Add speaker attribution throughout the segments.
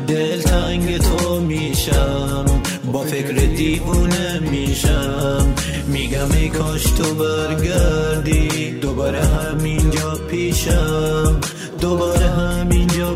Speaker 1: دل تنگ تو میشم، با فکر دیوونه میشم، میگم ای کاش تو برگردی، دوباره همینجا پیشم، دوباره همینجا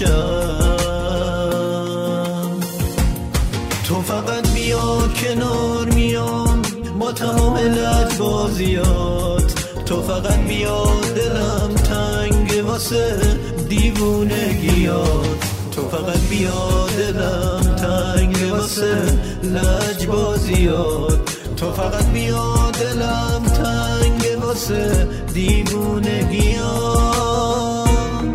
Speaker 1: پیشم. تو فقط بیا کنار میام با تمام لجبازیات، تو فقط بیا دلم تنگ واسه دیوونگیات، تو فقط بیا دلم تنگ واسه لجبازیات، تو فقط بیا دلم تنگ واسه دیوونگیات.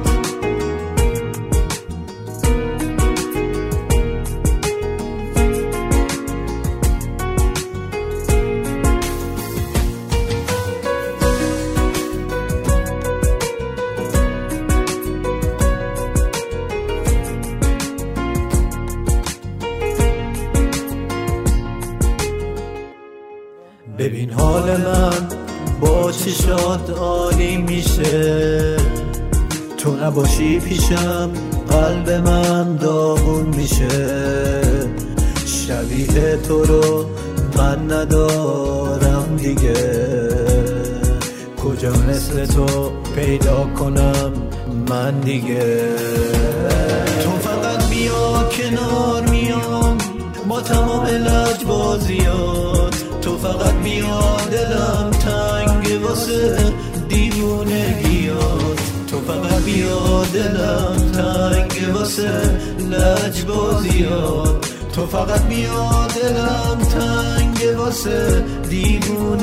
Speaker 1: ببین حال من با چشات عالی میشه، تو نباشی پیشم قلب من داغون میشه، شبیه تو رو من ندارم دیگه، کجا مثل تو پیدا کنم من دیگه. تو فقط بیا کنار میام با تمام لجبازیات، تو فقط بیا دلم تنگ واسه دیوونگیات، تو فقط بیا دلم تنگ واسه لجبازیات، تو فقط بیا دلم تنگ واسه دیوونگیات.